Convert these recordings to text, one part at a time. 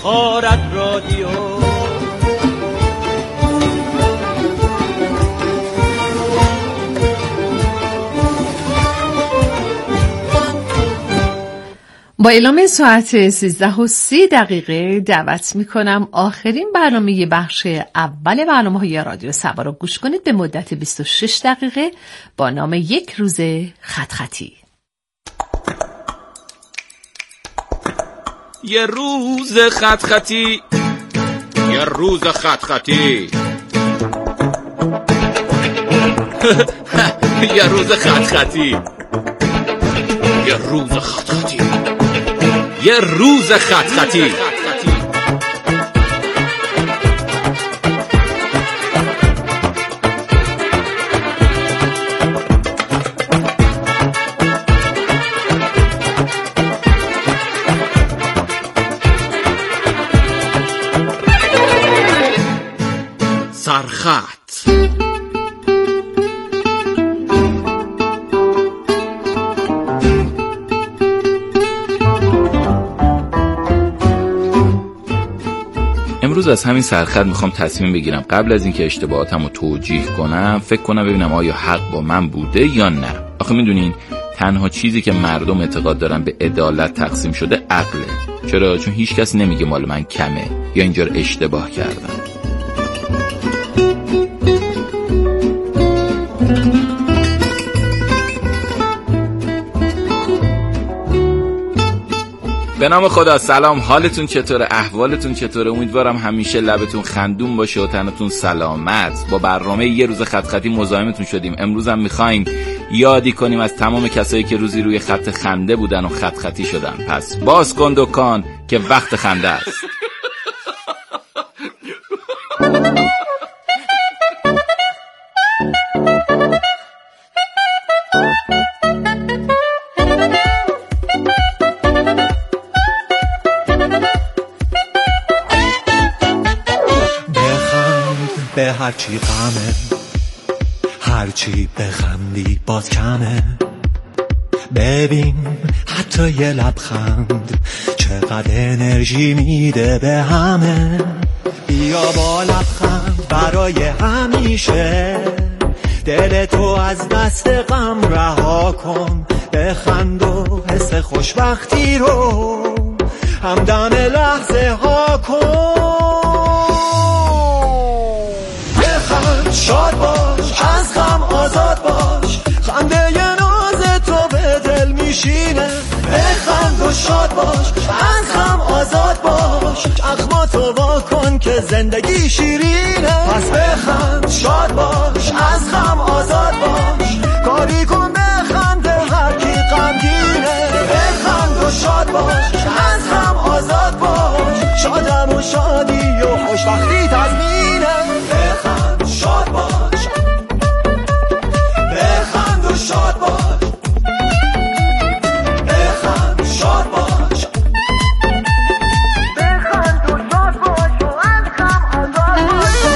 بخارد رادیو. با اعلام ساعت 13:30 دعوت میکنم آخرین برنامه بخش اول برنامه‌های رادیو سبا رو گوش کنید به مدت 26 دقیقه با نام یک روز خط خطی. یه روز خط خطی، یه روز خط خطی، یه روز خط خطی، یه روز خط خطی، یه روز خط خطی. سرخط. امروز از همین سرخط میخوام تصمیم بگیرم قبل از اینکه اشتباهاتمو توجیه کنم فکر کنم ببینم آیا حق با من بوده یا نه. آخه میدونین تنها چیزی که مردم اعتقاد دارن به عدالت تقسیم شده عقله. چرا؟ چون هیچ کس نمیگه مال من کمه یا اینجا رو اشتباه کردم. به نام خدا. سلام، حالتون چطوره؟ احوالتون چطوره؟ امیدوارم همیشه لبتون خندون باشه و تنتون سلامت. با برنامه یه روز خط خطی مزاحمتون شدیم. امروز هم میخوایم یادی کنیم از تمام کسایی که روزی روی خط خنده بودن و خط خطی شدن. پس باز کن دکان که وقت خنده است. به هرچی غمه، هرچی بخندی باز کمه. ببین حتی یه لبخند چقدر انرژی میده به همه. بیا با لبخند برای همیشه دلتو از دست غم رها کن. بخند و حس خوشبختی رو همدم لحظه ها کن. شاد باش، از غم آزاد باش، خنده ی ناز تو به دل میشینه. بخند و شاد باش، از غم آزاد باش، چشماتو وا کن که زندگی شیرینه. پس بخند، شاد باش، از غم آزاد باش، کاری کن بخند هر کی غمگینه. بخند و شاد باش، از غم آزاد باش، شادم و شادی و خوشبختی تضمینه. بخند شاد باش، بخند و شاد باش، بخند شاد باش، بخند و شاد باش و از غم آزاد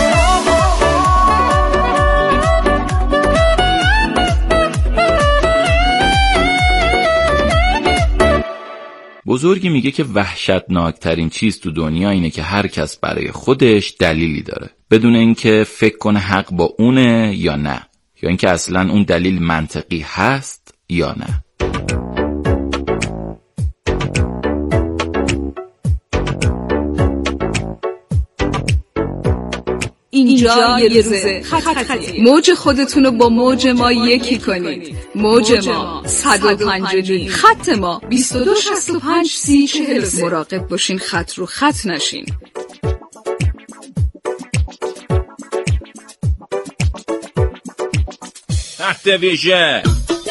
باش. بزرگی میگه که وحشتناکترین چیز تو دنیا اینه که هر کس برای خودش دلیلی داره بدون اینکه فکر کنه حق با اونه یا نه، یا اینکه اصلا اون دلیل منطقی هست یا نه. اینجا یه روز خط خطی. موج خودتون رو با موج ما یکی کنید. موج ما 105، خط ما 22653040. مراقب باشین خط رو خط نشین. تحت ویژه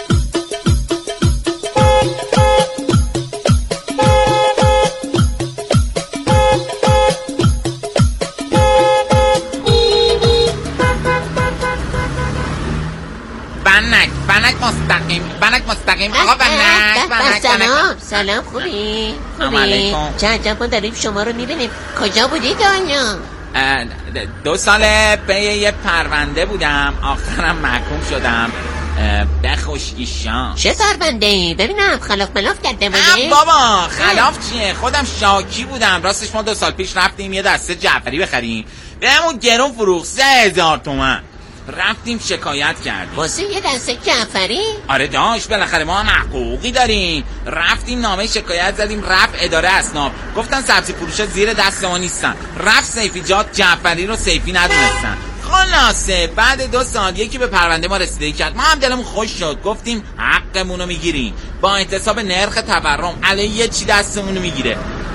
بنک مستقیم آقا بنک. سلام خوبی؟ علیکم. چه عجب ما داریم شما رو میبینیم. کجا بودی دانیا؟ 2 سال پی یه پرونده بودم، آخرم محکوم شدم. بخشکیشان. چه سربنده ای؟ ببینم خلاف ملاف کرده بودی؟ بابا خلاف چیه؟ خودم شاکی بودم. راستش ما 2 سال پیش رفتیم یه دسته جعفری بخریم، بهمون گرون فروخت 3000 تومان. رفتیم شکایت کردیم. واسه یه دسته جعفری؟ آره داشت، بالاخره ما هم حقوقی داریم. رفتیم نامه شکایت زدیم، رفت اداره اسناد، گفتن سبزی فروشا زیر دست ما نیستن. رفت سیفیجات جعفری رو سیفی ندونستن. خلاصه بعد 2 سال یکی به پرونده ما رسیدگی کرد. ما هم دلمون خوش شد، گفتیم حقمون رو میگیریم با احتساب نرخ تورم. الان یه چی دستمون رو میگیره.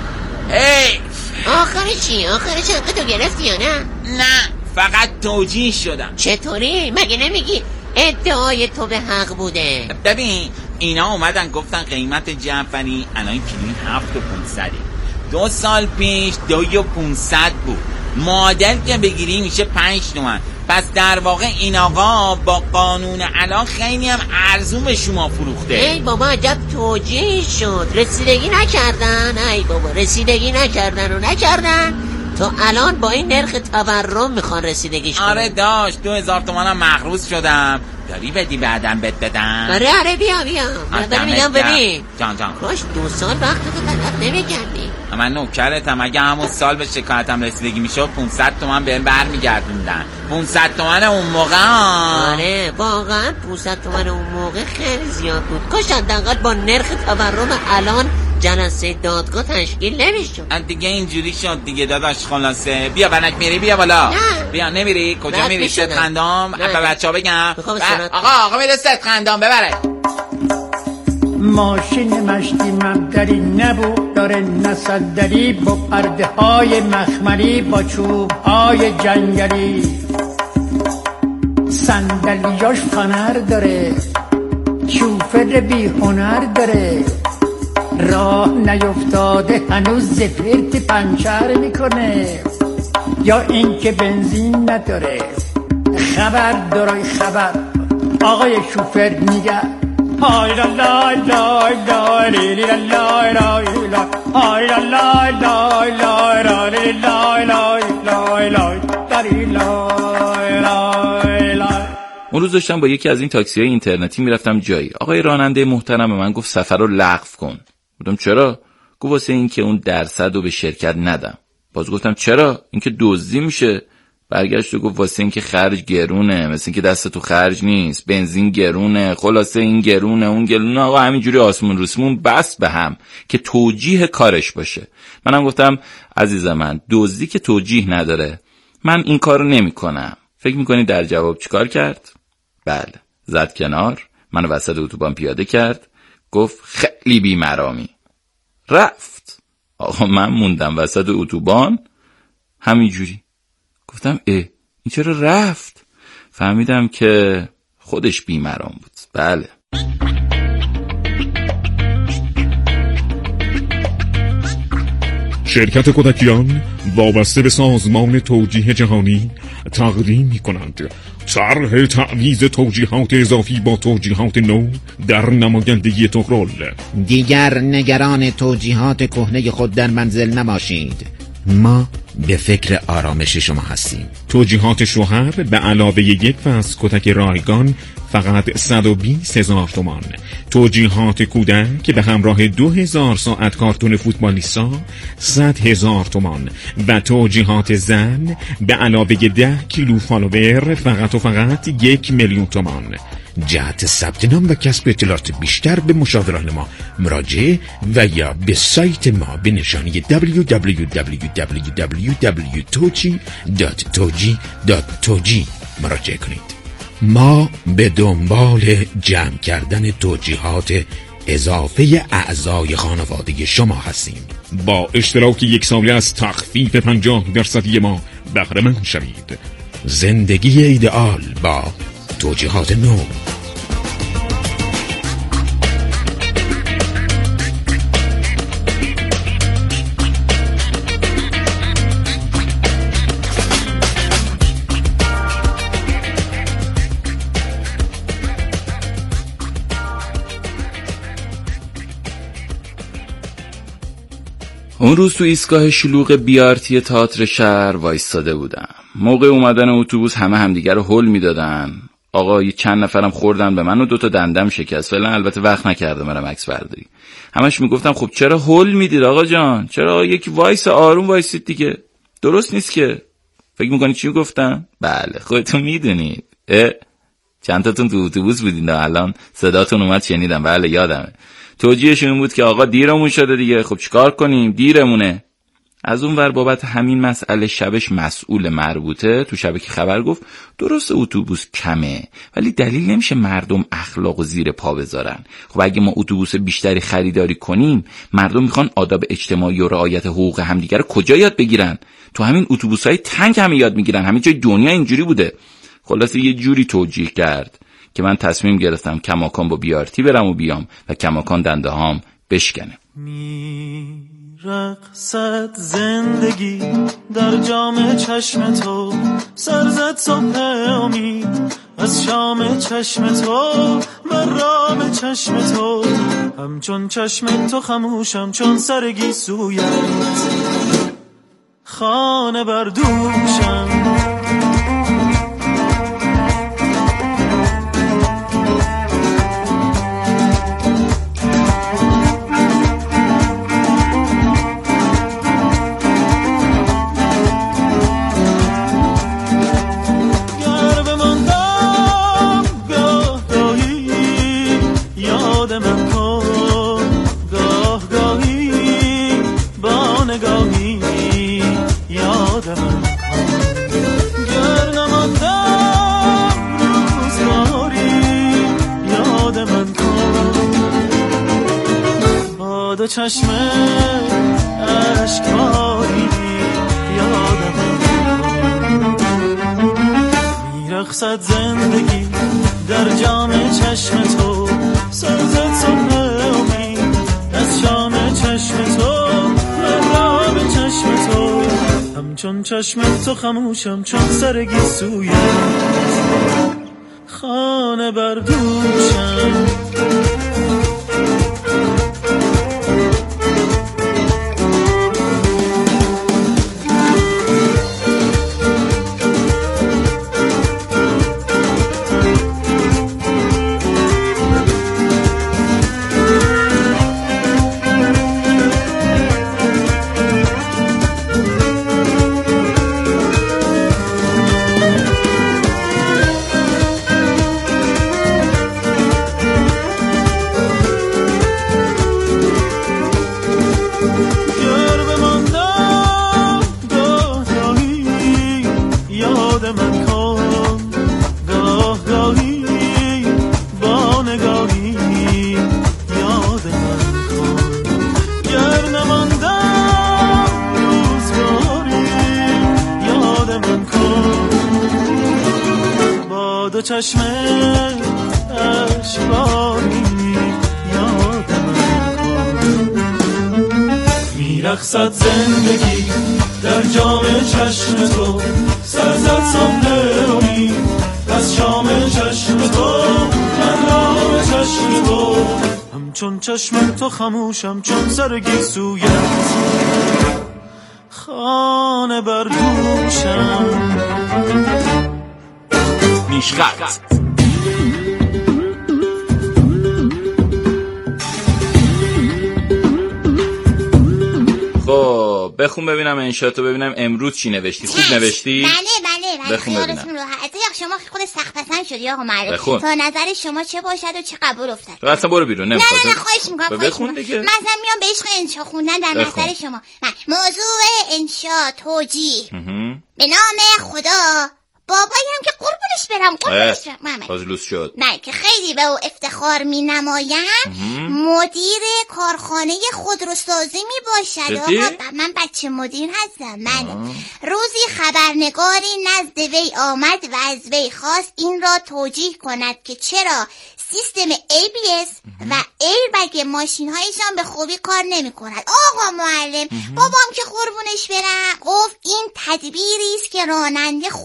آخرش چی؟ آخرش حقتو گرفتی یا نه؟ نه، فقط توجیه شدم. چطوری؟ مگه نمیگی ادعای تو به حق بوده؟ ببین اینا اومدن گفتن قیمت جعفری الان کیلویی 7500. 2 سال پیش 2500 بود. معادل که بگیری میشه 5 تومن. پس در واقع این آقا با قانون الان خیلی هم ارزون به شما فروخته. ای بابا عجب توجیه شد. رسیدگی نکردن. ای بابا رسیدگی نکردن تو الان با این نرخ تورم میخوان رسیدگیش کنن. آره داشت 2000 تومان هم مغروض شدم. داری بدی بعدم بهت بدم؟ آره بیا من میگم ببین جان کاش 2 سال وقت تو طرف نمیگردی. من نوکرتم. اگه همون سال به شکایتم رسیدگی میشد 500 تومان بهم برمیگردوندن. 500 تومان اون موقع. آره واقعا 500 تومان اون موقع خیلی زیاد بود. کاش حداقل با نرخ تورم الان جلسه دادگاه تشکیل نمیشد. دیگه اینجوری شد دیگه داداش. خلاصه بیا بنک میری، بیا بالا. نه. بیا نمیری؟ کجا میری؟ ست خندام به بچه‌ها بگم آقا میره ست خندام ببره. ماشین مشتی مبدری نبود داره نصدری با پرده های مخملی با چوب های جنگلی. صندلیاش فنر داره، شوفر بی هنر داره، راه نیفتاده هنوز زفرت پنچر میکنه. یا اینکه بنزین نداره. خبر دارای خبر آقای شوفر میگه های لا لا لا لا لی لا لا لا لا های لا لا لا لا لا لی لا لا لا لا لا. اون روز داشتم با یکی از این تاکسی‌های اینترنتی میرفتم جایی. آقای راننده محترم به من گفت سفر رو لغو کن. گفتم چرا؟ گفت واسه این که اون درصد رو به شرکت ندم. باز گفتم چرا؟ این که دزدی میشه. برگشت و گفت واسه این که خرج گرونه، مثل این که دست تو خرج نیست، بنزین گرونه، خلاصه این گرونه اون گرونه. آقا همینجوری آسمون روسمون بس به هم که توجیه کارش باشه. منم گفتم عزیز من دزدی که توجیه نداره، من این کارو نمی‌کنم. فکر می‌کنی در جواب چیکار کرد؟ بله زد کنار، منو وسط اتوبان پیاده کرد، گفت خیلی بی‌مرامی، رفت. آقا من موندم وسط اتوبان همینجوری. گفتم این چرا رفت؟ فهمیدم که خودش بی‌مرام بود. بله. شرکت کودکیان وابسته به سازمان توجیه جهانی تقدیم می‌کنند طرح تعویض توجیهات اضافی با توجیهات نو در نمایندگی تخرل. دیگر نگران توجیهات کهنه خود در منزل نباشید، ما به فکر آرامش شما هستیم. توجیهات شوهر به علاوه 1 فصل کتک رایگان فقط 120,000 تومان. توجیهات کودک که به همراه 2000 ساعت کارتون فوتبالیستا 100,000 تومان و توجیهات زن به علاوه 10 کیلو فالوور فقط و فقط 1,000,000 تومان. جهت ثبت نام و کسب اطلاعات بیشتر به مشاوران ما مراجعه و یا به سایت ما به نشانی www.toji.toji مراجعه کنید. ما به دنبال جمع کردن توجیهات اضافه اعضای خانواده شما هستیم. با اشتراک 1 ساله از تخفیف 50% ما بهره مند شوید. زندگی ایدئال با توجیهات نو. اون روز تو ایستگاه شلوغ بیارتی تئاتر شهر وایستاده بودم. موقع اومدن اتوبوس همه همدیگر رو هل میدادن. آقا یه چند نفرم خوردن به من و 2 تا دندم شکست. فعلا البته وقت نکردم برم عکس برداری. همش میگفتم خب چرا هول میدید آقا جان؟ چرا یکی وایس آروم وایسید دیگه؟ درست نیست که. فکر میکنی چی گفتم؟ بله خودتون میدونید. چند تاتون تو اتوبوس بودین الان صداتون اومد شنیدم. بله یادمه. توجیهشون این بود که آقا دیرمون شده دیگه. خب چیکار کنیم؟ دیرمونه. از اون ور بابت همین مسئله شبش مسئول مربوطه تو شبکه خبر گفت درست اتوبوس کمه ولی دلیل نمیشه مردم اخلاق و زیر پا بذارن. خب اگه ما اتوبوس بیشتری خریداری کنیم مردم میخوان آداب اجتماعی و رعایت حقوق همدیگه رو کجا یاد بگیرن؟ تو همین اتوبوسای تنگ همه یاد میگیرن. همه جای دنیا اینجوری بوده. خلاصه یه جوری توجیه کرد که من تصمیم گرفتم کماکان با بیارتی برم و بیام و کماکان دنده هام بشکنه. رقصد زندگی در جام چشم تو، سرزد صبح امید از شام چشم تو، من رام چشم تو، همچون چشم تو خموشم چون سرگی سویت، خانه بردوشم. چشم اشکباری یادم میرقصد زندگی در جام چشم تو، سرزد صبح امید از شام چشم تو، مرام چشم تو، همچون چشم تو خموشم چون سرگی سویت، خانه بردوشم. چشم اشکباری یادم میرقصد زندگی در جام چشم تو، سرزد صبح امید از شام چشم تو، من رام چشم تو، همچون چشم تو خموشم چون سرگی سویت، خانه بردوشم. نیشخط خب بخون ببینم انشاءتو، ببینم امروز چی نوشتی. خوب نوشتی؟ بله خیالتون راحت. خیلی خود سخت پسند شدی آقا معلم. تا نظر شما چه باشد و چه قبول افتد؟ تو اصلا برو بیرون. نه خواهش میکنم. بخون دیگه. مثلا میام به عشق انشا خوندن در نظر شما. موضوع انشا توجیه به نام خدا. بابایی هم که قربونش برم بازلوس شد. نه که خیلی به او افتخار می نمایم، مدیر کارخانه خودروسازی می باشد. آقا من بچه مدیر هستم. من روزی خبرنگاری نزد وی آمد و از وی خواست این را توجیه کند که چرا سیستم ABS و ایربگ ماشین هایشان به خوبی کار نمی کند. آقا معلم بابام که قربونش برم گفت این تدبیری است که راننده خودش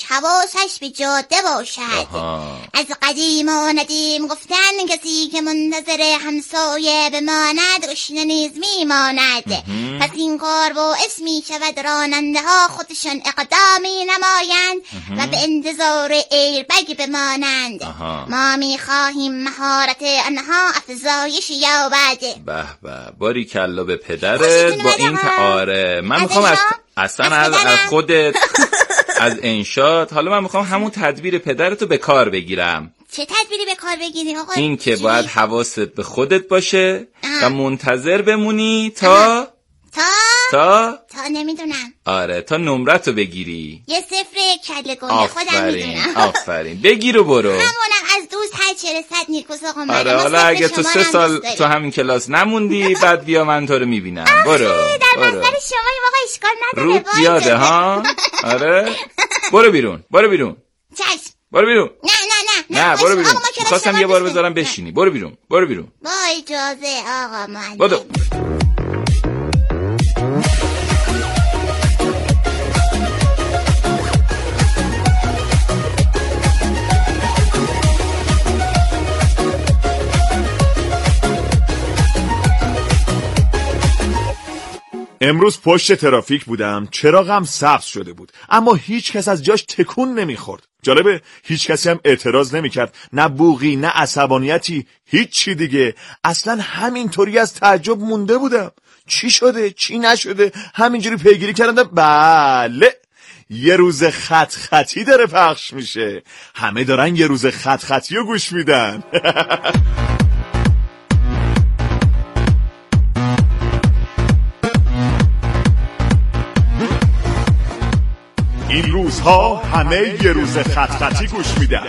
حواسش به جاده باشد. از قدیم و ندیم گفتن کسی که منتظر همسایه بماند گشنه نیز میماند. پس این کار باعث می شود راننده ها خودشان اقدامی نمایند و به انتظار ایربگ بمانند. ما می خواهیم مهارت آنها افزایش یابد. به به، باریکلا به پدرت با این آره. من میخوام اصلا از خودت از انشاد، حالا من میخوام همون تدبیر پدرتو به کار بگیرم. چه تدبیری به کار بگیریم آقا؟ این که باید حواست به خودت باشه و منتظر بمونی تا نمیدونم. آره، تا نمرتو بگیری. یه صفر کله گنده خودم میدونم. آفرین، بگیر و برو. همونم از دوست هر چه رسد نیکوس آقا من. آره، حالا اگه تو 3 سال تو همین کلاس نموندی بعد بیا من تو رو میبینم. برو در بستر شما آقا اشکال نداره. روت زیاده ها. آره، برو بیرون. چشم. برو بیرون. نه برو بیرون. خواستم یه بار بذارم بشینی. برو بیرون. با اجازه آقا معلم. بدو. امروز پشت ترافیک بودم، چراغم سبز شده بود اما هیچ کس از جاش تکون نمیخورد. جالبه هیچ کسی هم اعتراض نمیکرد، نه بوقی نه عصبانیتی، هیچ چی دیگه. اصلا همینطوری از تعجب مونده بودم، چی شده چی نشده، همینجوری پیگیری کردم. بله، یه روز خطی داره پخش میشه، همه دارن یه روز خطی رو گوش میدن. این روزها همه یه روز خطی گوش میدن.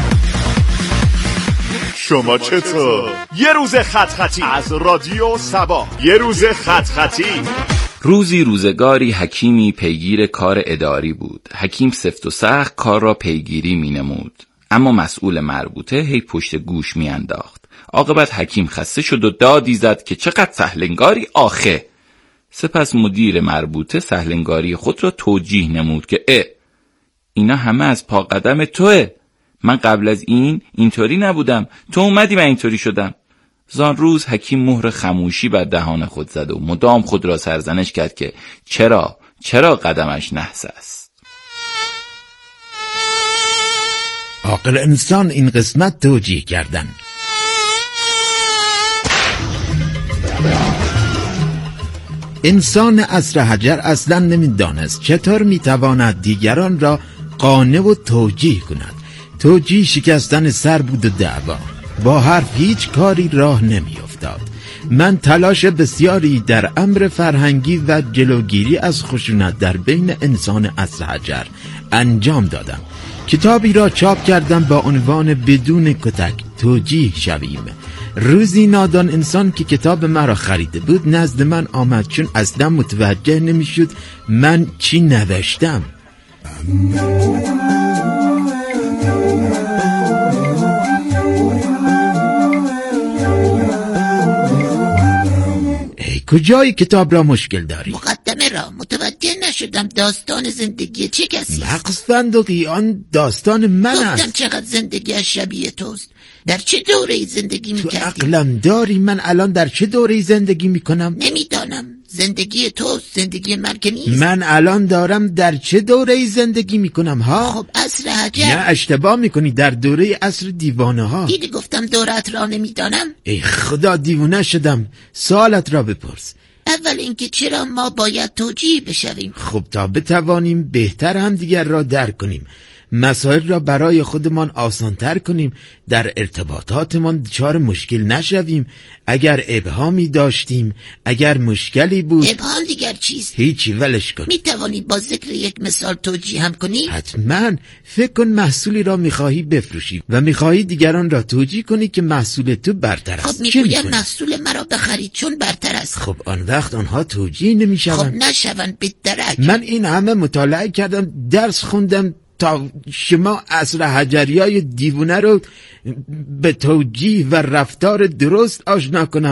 شما چطور؟ یه روز خطی از رادیو سبا. یه روز خطی. روزی روزگاری حکیمی پیگیر کار اداری بود. حکیم سفت و سخت کار را پیگیری می نمود، اما مسئول مربوطه هی پشت گوش می انداخت. عاقبت حکیم خسته شد و دادی زد که چقدر سهلنگاری آخه. سپس مدیر مربوطه سهلنگاری خود را توجیه نمود که اینا همه از پا قدم توه. من قبل از اینطوری نبودم، تو اومدی من اینطوری شدم. زان روز حکیم مهر خموشی بر دهان خود زد و مدام خود را سرزنش کرد که چرا قدمش نحس است. عاقل انسان این قسمت توجیه کردن. انسان عصر حجر اصلا نمیدانست چطور میتواند دیگران را قانع و توجیه کند. توجیه شکستن سر بود و دعوا، با حرف هیچ کاری راه نمیافتاد. من تلاش بسیاری در امر فرهنگی و جلوگیری از خشونت در بین انسان عصر حجر انجام دادم. کتابی را چاپ کردم با عنوان بدون کتک توجیه شویم. روزی نادان انسان که کتاب مرا خریده بود نزد من آمد، چون اصلا متوجه نمیشد من چی نوشتم. کجای کتاب را مشکل داری؟ مقدمه را متوجه نشدم. داستان زندگی چه کسی است؟ مغز فندقی، آن داستان من است. گفتم چقدر زندگی شبیه توست. در چه دوره‌ای زندگی می‌کردی؟ تو عقلم داری من الان در چه دوره‌ای زندگی می‌کنم؟ نمیدانم. زندگی توست، زندگی من که نیست. من الان دارم در چه دوره‌ای زندگی می‌کنم ها؟ خب عصر حجر. نه، اشتباه می‌کنی، در دوره عصر دیوانه ها. دیدی گفتم دورت را نمیدانم. ای خدا، دیوانه شدم. سوالت را بپرس. اول اینکه چرا ما باید توجیه بشویم؟ خب تا بتوانیم بهتر هم دیگر را درک کنیم، مسائل را برای خودمان آسانتر کنیم، در ارتباطاتمان دچار مشکل نشویم. اگر ابهامی داشتیم، اگر مشکلی بود. ابهام دیگر چیست؟ هیچی، ولش کن. میتوانی با ذکر یک مثال توجیه هم کنی؟ حتما. فکر کن محصولی را میخواهی بفروشی و میخواهی دیگران را توجیه کنی که محصول تو برتر است. خب میگویم محصول مرا بخرید چون برتر است. خب آن وقت آنها توجیه نمیشوند. خب نشوند به درک. من این همه مطالعه کردم، درس خوندم تا شما عصر حجریای دیوونه رو به توجیه و رفتار درست آشنا کنم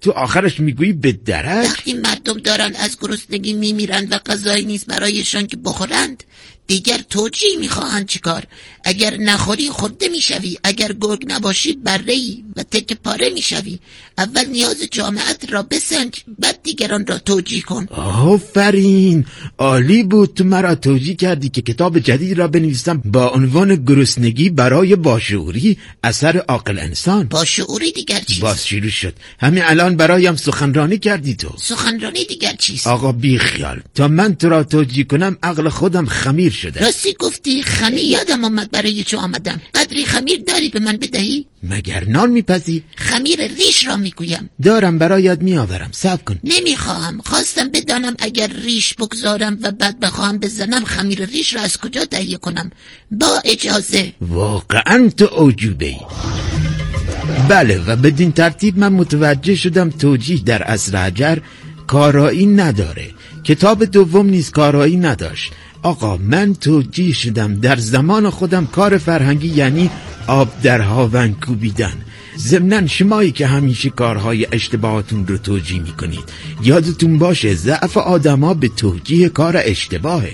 تو آخرش میگویی به درک. وقتی مردم دارن از گرسنگی میمیرن و غذایی نیست برایشان که بخورند، دیگر توجیه میخواهند چیکار؟ اگر نخوری خورده میشوی، اگر گرگ نباشی بره‌ای و تکه پاره میشوی. اول نیاز جامعت را بسنج، بعد دیگران را توجیه کن. آفرین، عالی بود. تو مرا توجیه کردی که کتاب جدید را بنویسم با عنوان گرسنگی برای باشعوری، اثر عاقل انسان. باشعوری دیگر چیست؟ باز شروع شد. همین الان برایم سخنرانی کردی تو. سخنرانی دیگر چیست؟ آقا بی خیال، تا من تو را توجیه کنم عقل خودم خمیر شده. راستی گفتی خمیر، یادم آمد برای چه آمدم. قدری خمیر داری به من بدهی؟ مگر نان میپزی؟ خمیر ریش را میگویم. دارم برایت میآورم، صبر کن. نمیخواهم، خواستم بدانم اگر ریش بگذارم و بعد بخواهم بزنم خمیر ریش را از کجا تهیه کنم. با اجازه. واقعا تو عجوبه‌ای. بله، و بدین ترتیب من متوجه شدم توجیه در عصر حجر کارایی نداره. کتاب دوم نیز کارایی نداشت. آقا من توجیه شدم در زمان خودم کار فرهنگی یعنی آب در هاون کوبیدن. ضمناً شمایی که همیشه کارهای اشتباهاتون رو توجیه میکنید، یادتون باشه ضعف آدما به توجیه کار اشتباهه.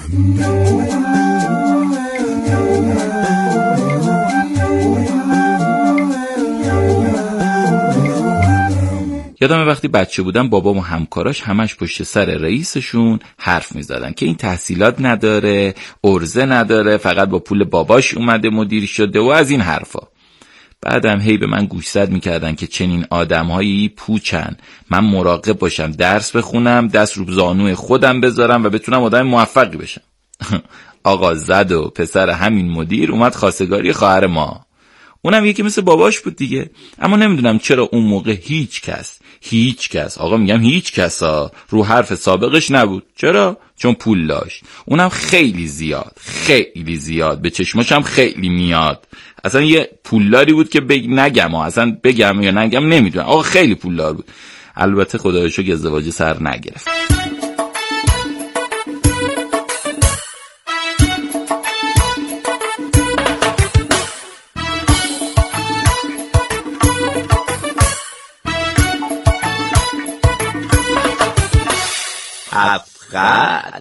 یادمه وقتی بچه بودم بابام و همکاراش همش پشت سر رئیسشون حرف میزدن که این تحصیلات نداره، عرضه نداره، فقط با پول باباش اومده مدیر شده و از این حرفا. بعدم هی به من گوشزد میکردن که چنین آدمهایی پوچن، من مراقب باشم، درس بخونم، دست رو زانوی خودم بذارم و بتونم آدم موفقی بشم. آقا زد و پسر همین مدیر اومد خواستگاری خواهر ما. اونم یکی مثل باباش بود دیگه. اما نمیدونم چرا اون موقع هیچ کس، آقا میگم هیچ کس رو حرف سابقش نبود. چرا؟ چون پول داشت. اونم خیلی زیاد، به چشماشم خیلی میاد. اصلا یه پولداری بود که اصلا بگم یا نگم نمیدونم. آقا خیلی پولدار بود. البته خدا رو شکر ازدواج سر نگرفت. افغان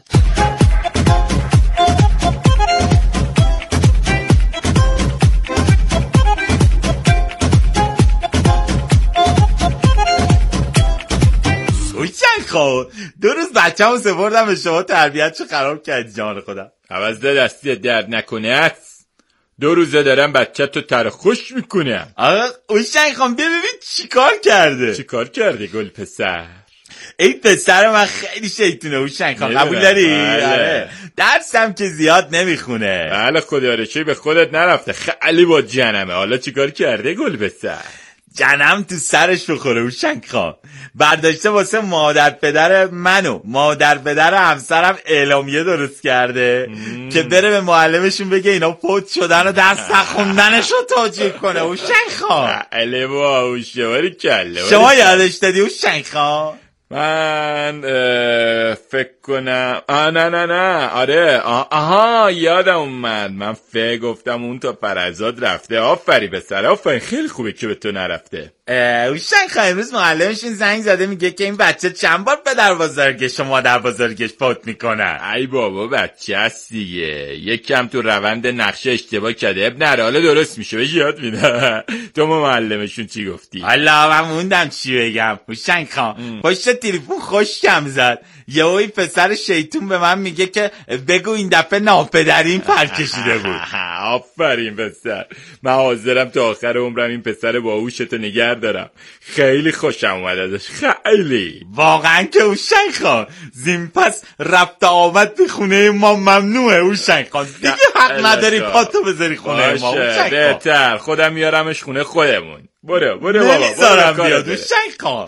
خب 2 روز بچه‌مو سپردم به شما، تربیتشو خراب کردی جان خودم. عوض دستی درد نکنه. 2 روزه دارم بچه تو ترخوش میکنم. آقا اوشنگ خان ببین چیکار کرده گل پسر. این پسر من خیلی شیطونه اوشنگ خان، قبول داری؟ آره. درسم که زیاد نمیخونه. بله خدا رو شکر به خودت نرفته، خیلی با جنمه. حالا چیکار کرده گل پسر؟ جنم تو سرش بخوره اوشنگ خان. برداشته واسه مادر پدر منو مادر پدر همسرم اعلامیه درست کرده که بره به معلمشون بگه اینا فوت شدن و درس نخوندنش رو توجیه کنه اوشنگ خان. خیلی باهوشه ولی کله. شما یادش دادی اوشنگ خان؟ من فکر کنم نه آره آها یادم اومد. من گفتم اون تا فرزاد رفته. آفری پسر، آفرین، خیلی خوبه که به تو نرفته. اوشنگ خان امروز معلمشون زنگ زده میگه که این بچه چند بار پدر بزرگش و مادر بزرگش فوت میکنن. ای بابا بچه هست دیگه، یکم تو روند نقشه اشتباه کرده. اب نره حالا درست میشه، بهش یاد میده. تو معلمشون چی گفتی؟ حالا من موندم چی بگم اوشنگ خان. پشت تلفن خوشم زد، یهوی پسر شیطون به من میگه که بگو این دفعه ناپدرین پر کشیده بود. آفرین پسر، من حاضرم تا آخر عمرم این پسر باهوشتو نگه دارم. خیلی خوشم اومد ازش، خیلی. واقعا که اوشنگ خان زین پس رفت آمد به خونه ما ممنوعه اوشنگ خان. دیگه حق نداری پاتو بذاری خونه ما اوشنگ خان. بهتر خودم میارمش خونه خودمون. برو بابا، نمیذارم بیاد اوشنگ خان.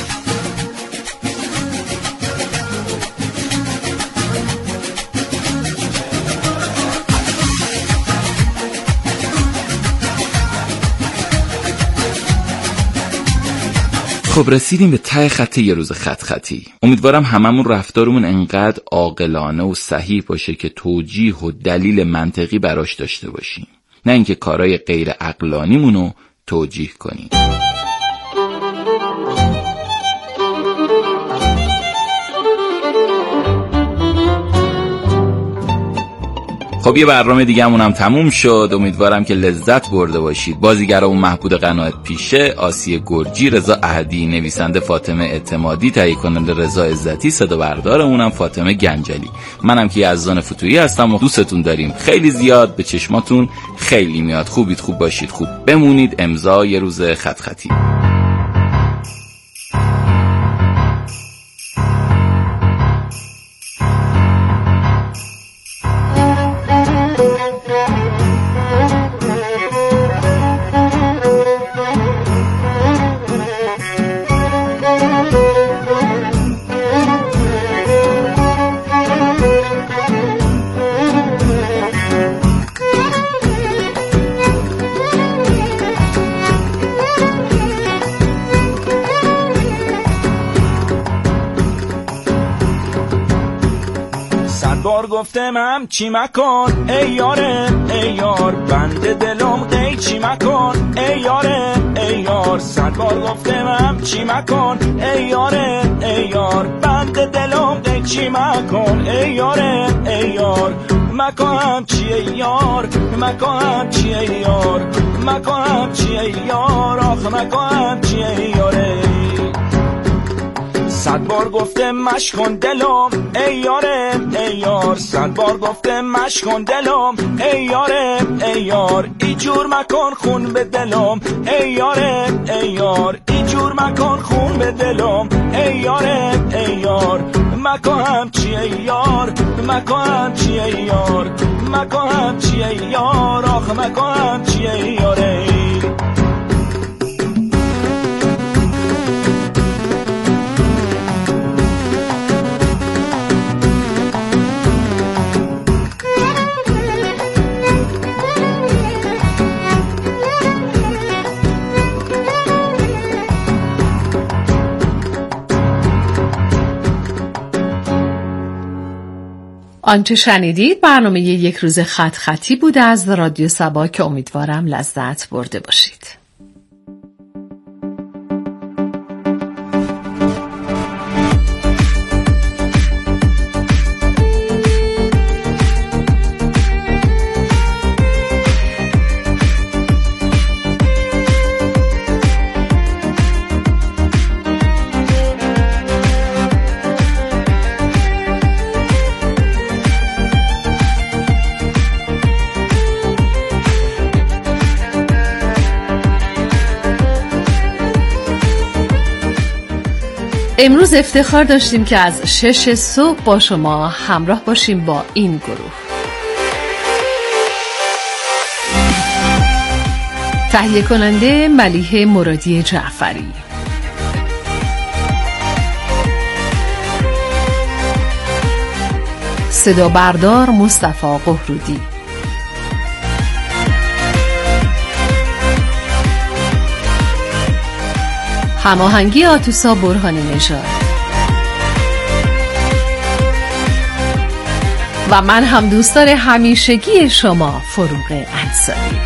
خب رسیدیم به ته خط یه روز خطی. امیدوارم هممون رفتارمون انقدر عاقلانه و صحیح باشه که توجیه و دلیل منطقی براش داشته باشیم، نه اینکه کارهای غیر عقلانیمونو توجیه کنیم. خب یه برنامه دیگه همون هم تموم شد. امیدوارم که لذت برده باشید. بازیگرامون محمود قناعت پیشه، آسیه گرجی، رضا احدی، نویسنده فاطمه اعتمادی، تهیه کننده رضا عزتی، صدا بردارمون هم فاطمه گنجلی. منم که یزدان فتویی هستم و دوستتون داریم خیلی زیاد، به چشماتون خیلی میاد. خوبید، خوب باشید، خوب بمونید. امضا یه روز خط خطی. گفتم هم چی مکن ای یاره ای یار، بند دلم ای چی مکن ای یاره ای یار. 100 بار گفتم هم چی مکن ای یاره ای یار، بند دلم ای چی مکن ای یاره ای یار. مکن چی ای یار، مکن چی ای یار، مکن چی ای یار، آخ مکن چی ای یاره. 100 بار گفتم مشکن دلم ای یاره ای یار، 100 بار گفتم مشکن دلم ای یاره ای یار. ای جور مکن خون به دلم ای یاره ای یار، ای جور مکن خون به دلم ای یاره ای یار. مکن چی ای یار، مکن چی ای یار، مکن چی ای یار، آخ مکن چی ای یاره. آنچه شنیدید برنامه یک روز خط خطی بوده از رادیو سبا که امیدوارم لذت برده باشید. امروز افتخار داشتیم که از 6 صبح با شما همراه باشیم با این گروه. تهیه کننده ملیحه مرادی جعفری، صدا بردار مصطفی قهرودی، هماهنگی آتوسا برهانی نژاد و من هم دوستدار همیشگی شما فروغ انصاری.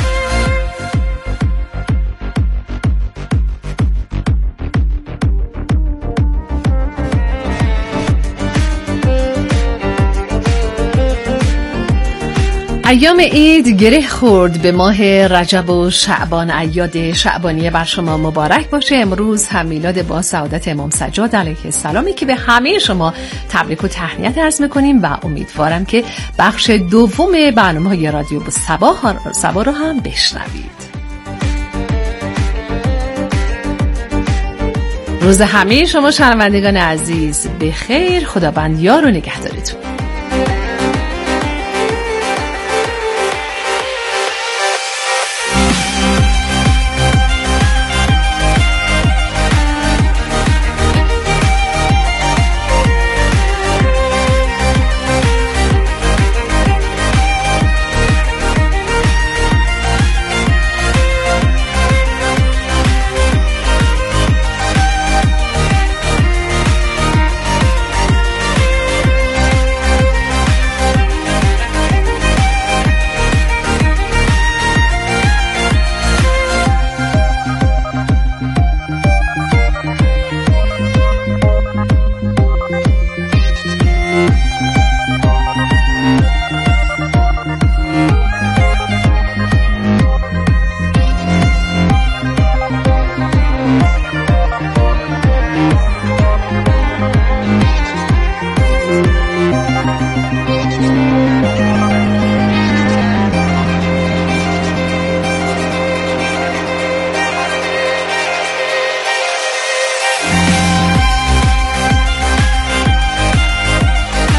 ایام عید گره خورد به ماه رجب و شعبان. اعیاد شعبانی بر شما مبارک باشه. امروز هم میلاد با سعادت امام سجاد علیه السلامی که به همه شما تبریک و تهنیت عرض میکنیم و امیدوارم که بخش دوم برنامه‌های رادیو سبا رو هم بشنوید. روز همه شما شنوندگان عزیز بخیر. خداوند یار و نگهدارتون.